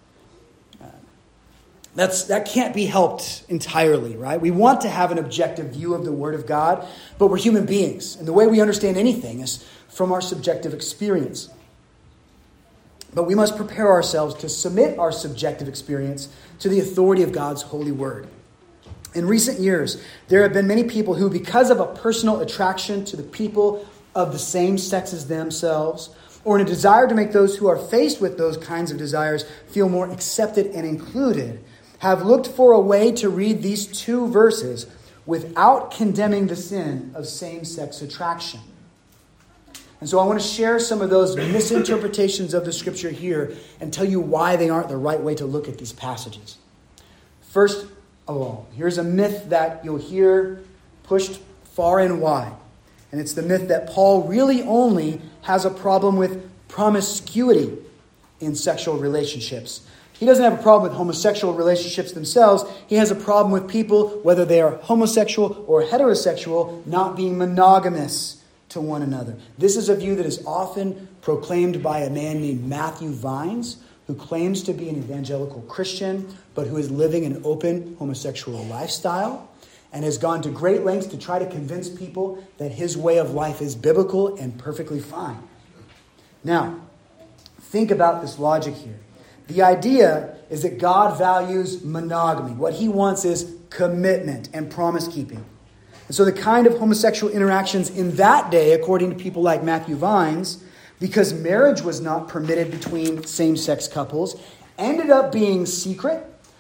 That can't be helped entirely, right? We want to have an objective view of the Word of God, but we're human beings. And the way we understand anything is from our subjective experience. But we must prepare ourselves to submit our subjective experience to the authority of God's holy word. In recent years, there have been many people who, because of a personal attraction to the people of the same sex as themselves, or in a desire to make those who are faced with those kinds of desires feel more accepted and included, have looked for a way to read these two verses without condemning the sin of same-sex attraction. And so I want to share some of those misinterpretations of the scripture here and tell you why they aren't the right way to look at these passages. First of all, here's a myth that you'll hear pushed far and wide. And it's the myth that Paul really only has a problem with promiscuity in sexual relationships. He doesn't have a problem with homosexual relationships themselves. He has a problem with people, whether they are homosexual or heterosexual, not being monogamous to one another. This is a view that is often proclaimed by a man named Matthew Vines, who claims to be an evangelical Christian, but who is living an open homosexual lifestyle and has gone to great lengths to try to convince people that his way of life is biblical and perfectly fine. Now, think about this logic here. The idea is that God values monogamy. What he wants is commitment and promise-keeping. And so the kind of homosexual interactions in that day, according to people like Matthew Vines, because marriage was not permitted between same-sex couples, ended up being secret,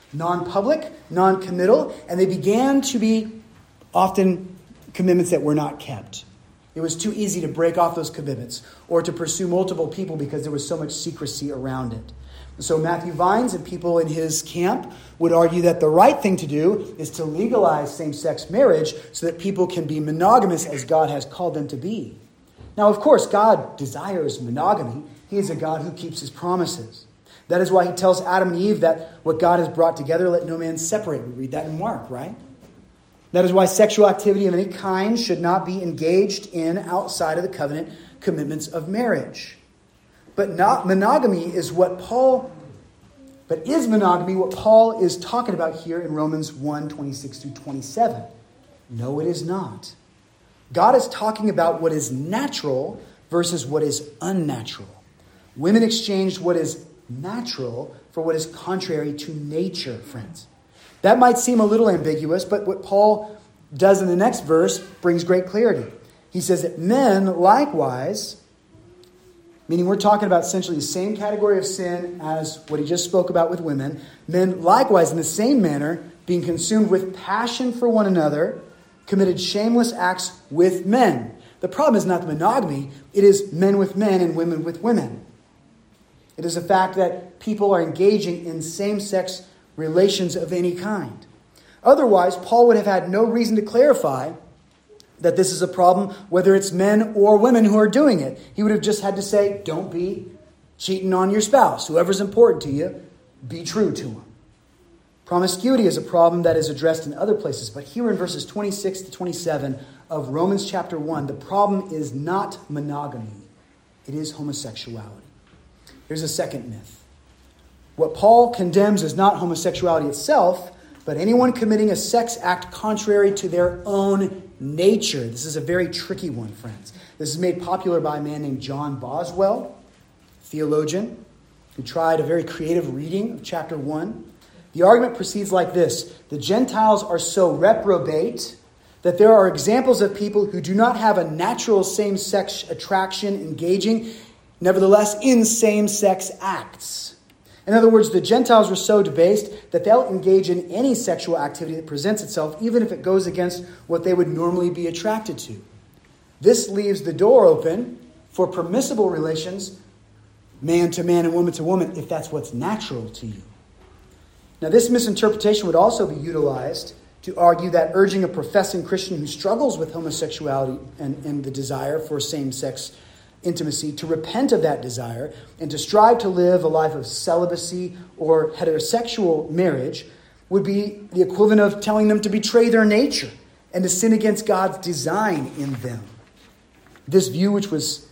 non-public, non-committal, and they began to be often commitments that were not kept. It was too easy to break off those commitments or to pursue multiple people because there was so much secrecy around it. So Matthew Vines and people in his camp would argue that the right thing to do is to legalize same-sex marriage so that people can be monogamous as God has called them to be. Now, of course, God desires monogamy. He is a God who keeps his promises. That is why he tells Adam and Eve that what God has brought together, let no man separate. We read that in Mark, right? That is why sexual activity of any kind should not be engaged in outside of the covenant commitments of marriage. But monogamy is what Paul is talking about here in Romans 1, 26 through 27? No, it is not. God is talking about what is natural versus what is unnatural. Women exchanged what is natural for what is contrary to nature, friends. That might seem a little ambiguous, but what Paul does in the next verse brings great clarity. He says that men likewise, meaning we're talking about essentially the same category of sin as what he just spoke about with women. Men likewise, in the same manner, being consumed with passion for one another, committed shameless acts with men. The problem is not the monogamy. It is men with men and women with women. It is the fact that people are engaging in same-sex relations of any kind. Otherwise, Paul would have had no reason to clarify that this is a problem, whether it's men or women who are doing it. He would have just had to say, don't be cheating on your spouse. Whoever's important to you, be true to him. Promiscuity is a problem that is addressed in other places, but here in verses 26 to 27 of Romans chapter 1, the problem is not monogamy. It is homosexuality. Here's a second myth. What Paul condemns is not homosexuality itself, but anyone committing a sex act contrary to their own nature. This is a very tricky one, friends. This is made popular by a man named John Boswell, theologian, who tried a very creative reading of chapter 1. The argument proceeds like this. The Gentiles are so reprobate that there are examples of people who do not have a natural same-sex attraction engaging, nevertheless, in same-sex acts. In other words, the Gentiles were so debased that they'll engage in any sexual activity that presents itself, even if it goes against what they would normally be attracted to. This leaves the door open for permissible relations, man to man and woman to woman, if that's what's natural to you. Now, this misinterpretation would also be utilized to argue that urging a professing Christian who struggles with homosexuality and the desire for same-sex intimacy to repent of that desire and to strive to live a life of celibacy or heterosexual marriage would be the equivalent of telling them to betray their nature and to sin against God's design in them. This view, which was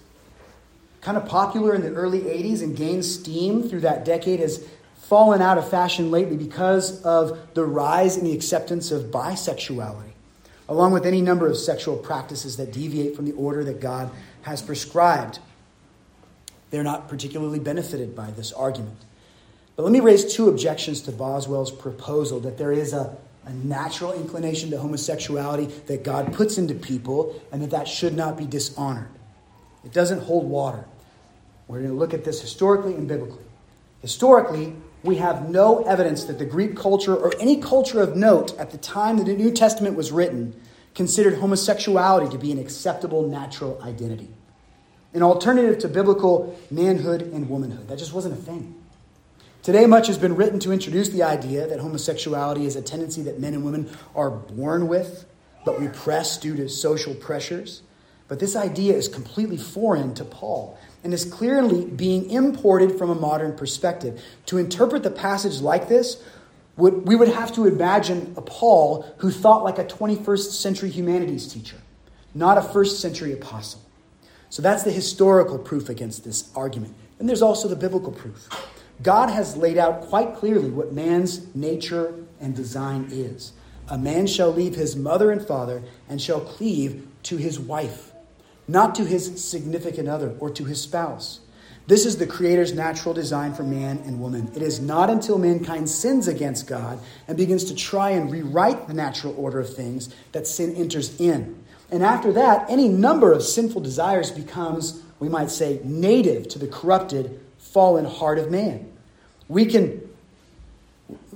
kind of popular in the early 80s and gained steam through that decade, has fallen out of fashion lately because of the rise in the acceptance of bisexuality, along with any number of sexual practices that deviate from the order that God has prescribed. They're not particularly benefited by this argument. But let me raise two objections to Boswell's proposal that there is a natural inclination to homosexuality that God puts into people and that should not be dishonored. It doesn't hold water. We're going to look at this historically and biblically. Historically, we have no evidence that the Greek culture or any culture of note at the time that the New Testament was written considered homosexuality to be an acceptable natural identity, an alternative to biblical manhood and womanhood. That just wasn't a thing. Today, much has been written to introduce the idea that homosexuality is a tendency that men and women are born with, but repressed due to social pressures. But this idea is completely foreign to Paul and is clearly being imported from a modern perspective. To interpret the passage like this, we would have to imagine a Paul who thought like a 21st century humanities teacher, not a first century apostle. So that's the historical proof against this argument. And there's also the biblical proof. God has laid out quite clearly what man's nature and design is. A man shall leave his mother and father and shall cleave to his wife, not to his significant other or to his spouse. This is the Creator's natural design for man and woman. It is not until mankind sins against God and begins to try and rewrite the natural order of things that sin enters in. And after that, any number of sinful desires becomes, we might say, native to the corrupted, fallen heart of man. We can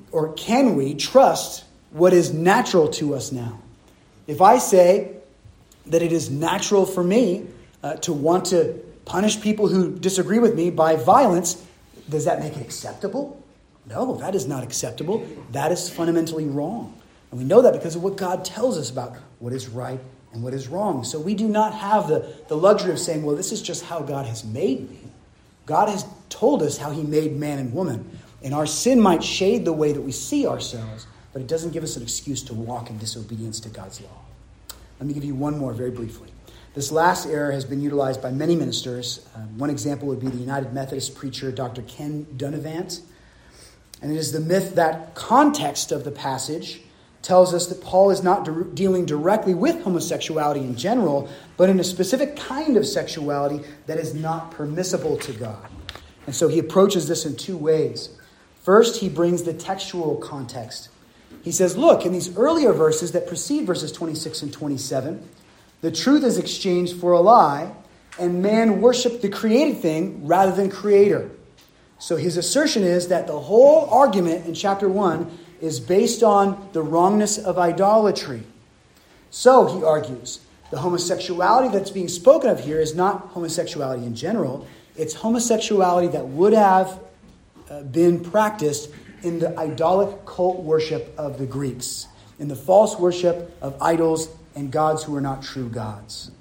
or can we trust what is natural to us now? If I say that it is natural for me to want to punish people who disagree with me by violence, does that make it acceptable? No, that is not acceptable. That is fundamentally wrong. And we know that because of what God tells us about what is right and what is wrong. So we do not have the luxury of saying, well, this is just how God has made me. God has told us how he made man and woman. And our sin might shade the way that we see ourselves, but it doesn't give us an excuse to walk in disobedience to God's law. Let me give you one more very briefly. This last error has been utilized by many ministers. One example would be the United Methodist preacher, Dr. Ken Dunavant. And it is the myth that context of the passage tells us that Paul is not dealing directly with homosexuality in general, but in a specific kind of sexuality that is not permissible to God. And so he approaches this in two ways. First, he brings the textual context. He says, look, in these earlier verses that precede verses 26 and 27, the truth is exchanged for a lie, and man worshiped the created thing rather than creator. So his assertion is that the whole argument in chapter 1 is based on the wrongness of idolatry. So, he argues, the homosexuality that's being spoken of here is not homosexuality in general. It's homosexuality that would have been practiced in the idolic cult worship of the Greeks, in the false worship of idols and gods who are not true gods.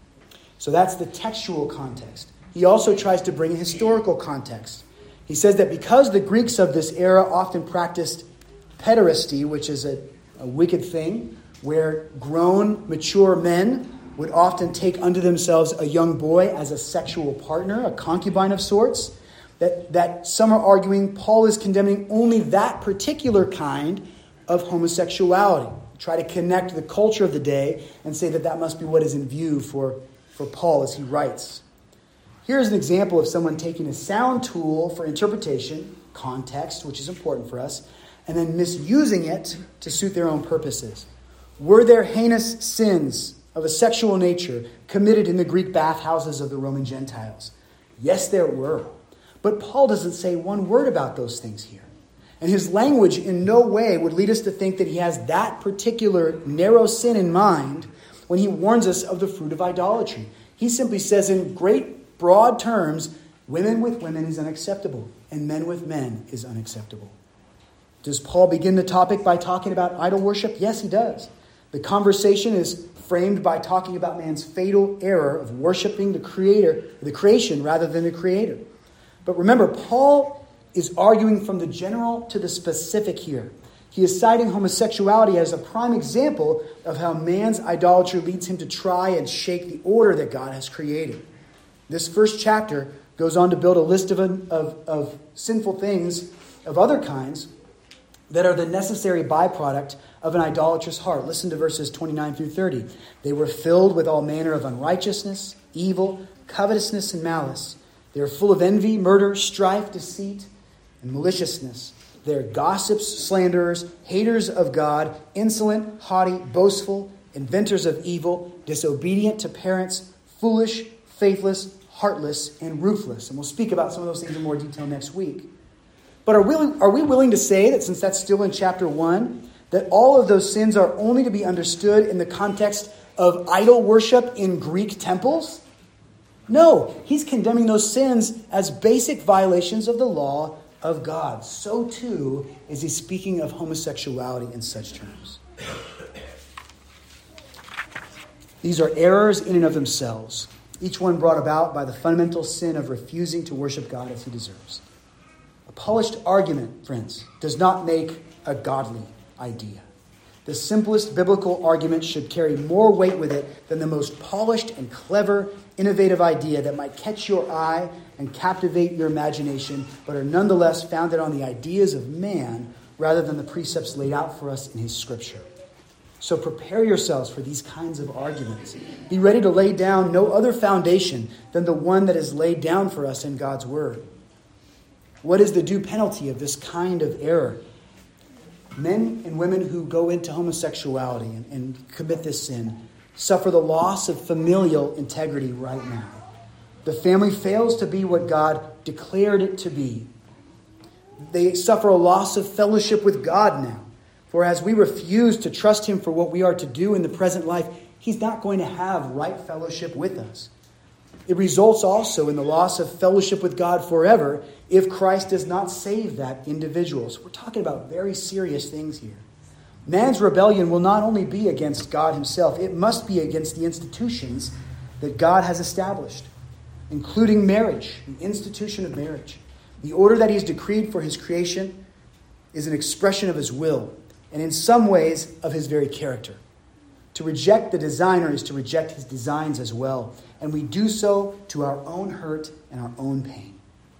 So that's the textual context. He also tries to bring a historical context. He says that because the Greeks of this era often practiced pederasty, which is a wicked thing, where grown, mature men would often take unto themselves a young boy as a sexual partner, a concubine of sorts, that some are arguing Paul is condemning only that particular kind of homosexuality. Try to connect the culture of the day and say that must be what is in view for Paul as he writes. Here's an example of someone taking a sound tool for interpretation, context, which is important for us, and then misusing it to suit their own purposes. Were there heinous sins of a sexual nature committed in the Greek bathhouses of the Roman Gentiles? Yes, there were. But Paul doesn't say one word about those things here. And his language in no way would lead us to think that he has that particular narrow sin in mind when he warns us of the fruit of idolatry. He simply says in great broad terms, women with women is unacceptable, and men with men is unacceptable. Does Paul begin the topic by talking about idol worship? Yes, he does. The conversation is framed by talking about man's fatal error of worshiping the creation rather than the creator. But remember, Paul is arguing from the general to the specific here. He is citing homosexuality as a prime example of how man's idolatry leads him to try and shake the order that God has created. This first chapter goes on to build a list of sinful things of other kinds that are the necessary byproduct of an idolatrous heart. Listen to verses 29 through 30. They were filled with all manner of unrighteousness, evil, covetousness, and malice. They are full of envy, murder, strife, deceit, and maliciousness. They are gossips, slanderers, haters of God, insolent, haughty, boastful, inventors of evil, disobedient to parents, foolish, faithless, heartless, and ruthless. And we'll speak about some of those things in more detail next week. But are we willing to say that since that's still in chapter 1, that all of those sins are only to be understood in the context of idol worship in Greek temples? No, he's condemning those sins as basic violations of the law of God. So too is he speaking of homosexuality in such terms. These are errors in and of themselves, each one brought about by the fundamental sin of refusing to worship God as he deserves. A polished argument, friends, does not make a godly idea. The simplest biblical argument should carry more weight with it than the most polished and clever, innovative idea that might catch your eye and captivate your imagination, but are nonetheless founded on the ideas of man rather than the precepts laid out for us in his scripture. So prepare yourselves for these kinds of arguments. Be ready to lay down no other foundation than the one that is laid down for us in God's word. What is the due penalty of this kind of error? Men and women who go into homosexuality and commit this sin suffer the loss of familial integrity right now. The family fails to be what God declared it to be. They suffer a loss of fellowship with God now. For as we refuse to trust him for what we are to do in the present life, he's not going to have right fellowship with us. It results also in the loss of fellowship with God forever if Christ does not save that individual. So we're talking about very serious things here. Man's rebellion will not only be against God himself, it must be against the institutions that God has established, including marriage, the institution of marriage. The order that he's decreed for his creation is an expression of his will, and in some ways of his very character. To reject the designer is to reject his designs as well, and we do so to our own hurt and our own pain.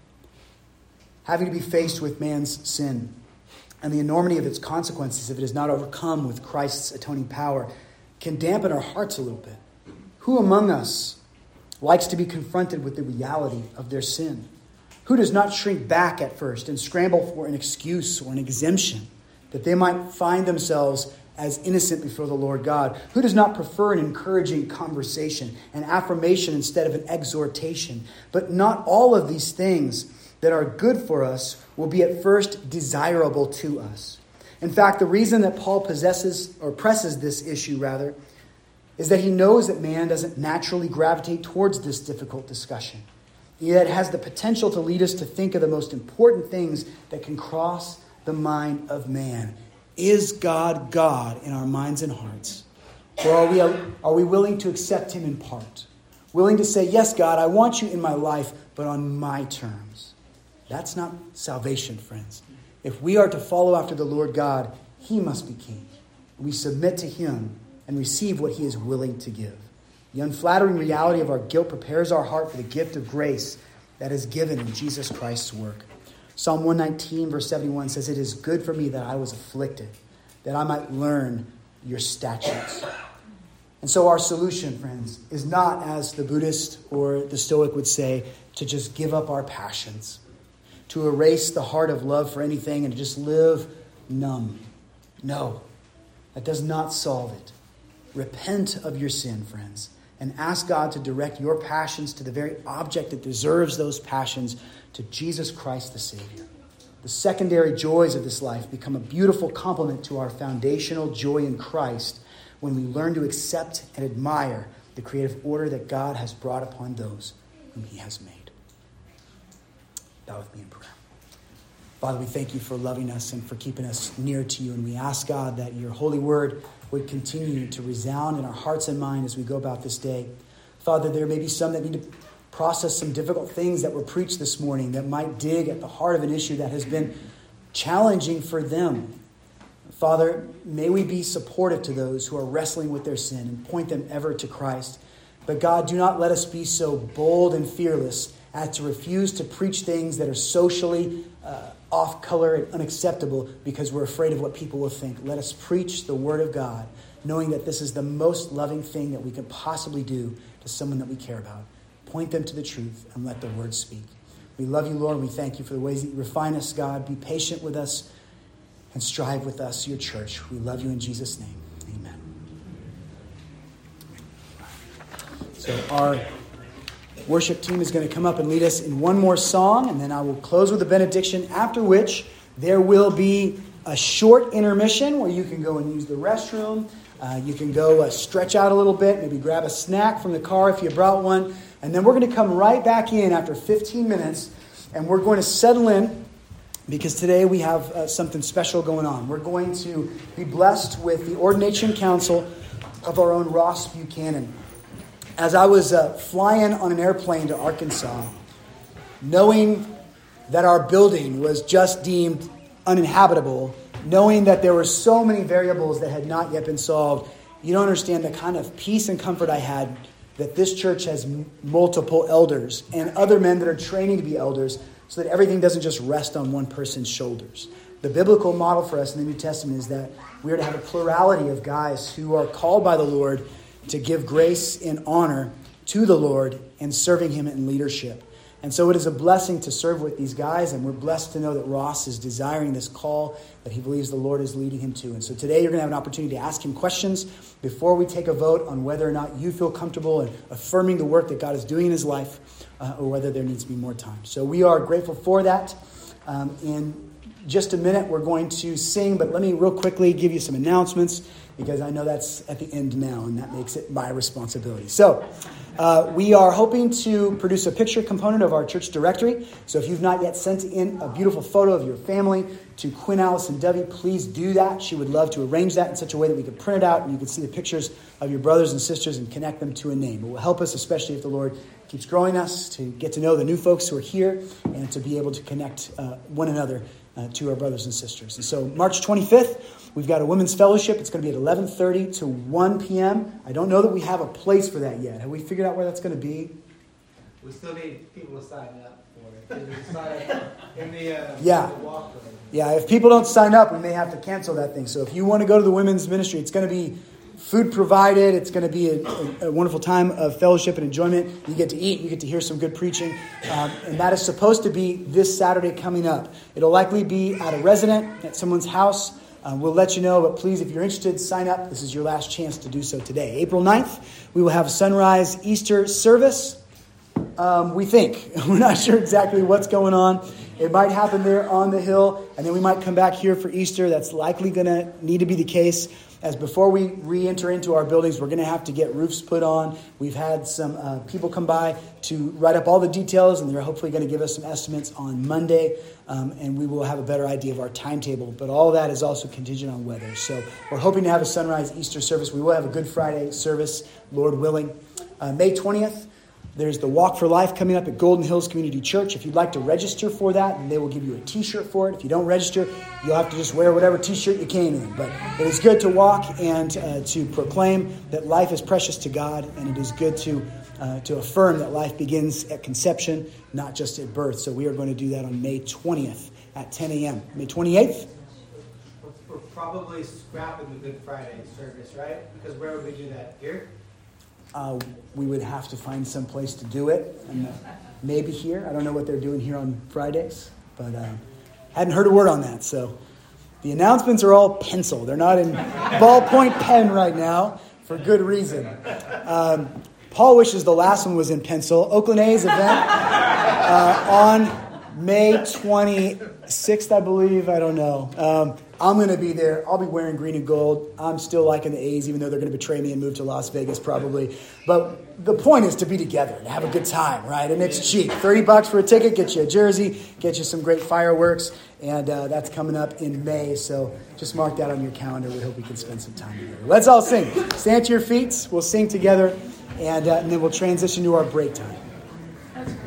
Having to be faced with man's sin and the enormity of its consequences if it is not overcome with Christ's atoning power can dampen our hearts a little bit. Who among us likes to be confronted with the reality of their sin? Who does not shrink back at first and scramble for an excuse or an exemption that they might find themselves as innocent before the Lord God? Who does not prefer an encouraging conversation, an affirmation instead of an exhortation? But not all of these things that are good for us will be at first desirable to us. In fact, the reason that Paul presses this issue, is that he knows that man doesn't naturally gravitate towards this difficult discussion. Yet it has the potential to lead us to think of the most important things that can cross the mind of man. Is God God in our minds and hearts? Or are we willing to accept him in part? Willing to say, yes, God, I want you in my life, but on my terms. That's not salvation, friends. If we are to follow after the Lord God, he must be king. We submit to him and receive what he is willing to give. The unflattering reality of our guilt prepares our heart for the gift of grace that is given in Jesus Christ's work. Psalm 119, verse 71 says, "It is good for me that I was afflicted, that I might learn your statutes." And so our solution, friends, is not, as the Buddhist or the Stoic would say, to just give up our passions, to erase the heart of love for anything and just live numb. No, that does not solve it. Repent of your sin, friends, and ask God to direct your passions to the very object that deserves those passions, to Jesus Christ the Savior. The secondary joys of this life become a beautiful complement to our foundational joy in Christ when we learn to accept and admire the creative order that God has brought upon those whom he has made. Bow with me in prayer. Father, we thank you for loving us and for keeping us near to you. And we ask, God, that your holy word would continue to resound in our hearts and mind as we go about this day. Father, there may be some that need to process some difficult things that were preached this morning that might dig at the heart of an issue that has been challenging for them. Father, may we be supportive to those who are wrestling with their sin and point them ever to Christ. But God, do not let us be so bold and fearless as to refuse to preach things that are socially off-color and unacceptable because we're afraid of what people will think. Let us preach the word of God, knowing that this is the most loving thing that we could possibly do to someone that we care about. Point them to the truth and let the word speak. We love you, Lord, and we thank you for the ways that you refine us, God. Be patient with us and strive with us, your church. We love you in Jesus' name. Amen. So our worship team is going to come up and lead us in one more song, and then I will close with a benediction, after which there will be a short intermission where you can go and use the restroom. You can go stretch out a little bit, maybe grab a snack from the car if you brought one. And then we're going to come right back in after 15 minutes, and we're going to settle in because today we have something special going on. We're going to be blessed with the ordination council of our own Ross Buchanan. As I was flying on an airplane to Arkansas, knowing that our building was just deemed uninhabitable, knowing that there were so many variables that had not yet been solved, you don't understand the kind of peace and comfort I had that this church has multiple elders and other men that are training to be elders so that everything doesn't just rest on one person's shoulders. The biblical model for us in the New Testament is that we are to have a plurality of guys who are called by the Lord to give grace and honor to the Lord and serving him in leadership. And so it is a blessing to serve with these guys, and we're blessed to know that Ross is desiring this call that he believes the Lord is leading him to. And so today you're going to have an opportunity to ask him questions before we take a vote on whether or not you feel comfortable in affirming the work that God is doing in his life, or whether there needs to be more time. So we are grateful for that. And just a minute, we're going to sing, but let me real quickly give you some announcements because I know that's at the end now, and that makes it my responsibility. So we are hoping to produce a picture component of our church directory. So if you've not yet sent in a beautiful photo of your family to Quinn, Alice, and Debbie, please do that. She would love to arrange that in such a way that we can print it out and you can see the pictures of your brothers and sisters and connect them to a name. It will help us, especially if the Lord keeps growing us, to get to know the new folks who are here and to be able to connect one another to our brothers and sisters. And so March 25th, we've got a women's fellowship. It's going to be at 11:30 to 1 p.m. I don't know that we have a place for that yet. Have we figured out where that's going to be? We still need people to sign up for it. Sign up in the walk room. Yeah, if people don't sign up, we may have to cancel that thing. So if you want to go to the women's ministry, it's going to be food provided. It's going to be a wonderful time of fellowship and enjoyment. You get to eat. You get to hear some good preaching. And that is supposed to be this Saturday coming up. It'll likely be at a resident, at someone's house. We'll let you know, but please, if you're interested, sign up. This is your last chance to do so today. April 9th, we will have a sunrise Easter service. We think. We're not sure exactly what's going on. It might happen there on the hill, and then we might come back here for Easter. That's likely going to need to be the case, as before we re-enter into our buildings, we're going to have to get roofs put on. We've had some people come by to write up all the details, and they're hopefully going to give us some estimates on Monday, and we will have a better idea of our timetable. But all that is also contingent on weather. So we're hoping to have a sunrise Easter service. We will have a Good Friday service, Lord willing. May 20th. There's the Walk for Life coming up at Golden Hills Community Church. If you'd like to register for that, and they will give you a T-shirt for it. If you don't register, you'll have to just wear whatever T-shirt you came in. But it is good to walk and to proclaim that life is precious to God, and it is good to affirm that life begins at conception, not just at birth. So we are going to do that on May 20th at 10 a.m. May 28th? We're probably scrapping the Good Friday service, right? Because where would we do that? Here? We would have to find some place to do it, and maybe here. I don't know what they're doing here on Fridays, but hadn't heard a word on that. So the announcements are all pencil. They're not in ballpoint pen right now for good reason. Paul wishes the last one was in pencil. Oakland A's event on May 26th, I believe. I don't know. I'm going to be there. I'll be wearing green and gold. I'm still liking the A's, even though they're going to betray me and move to Las Vegas probably. But the point is to be together, to have a good time, right? And it's cheap. $30 for a ticket, get you a jersey, get you some great fireworks. And that's coming up in May. So just mark that on your calendar. We hope we can spend some time together. Let's all sing. Stand to your feet. We'll sing together. And then we'll transition to our break time.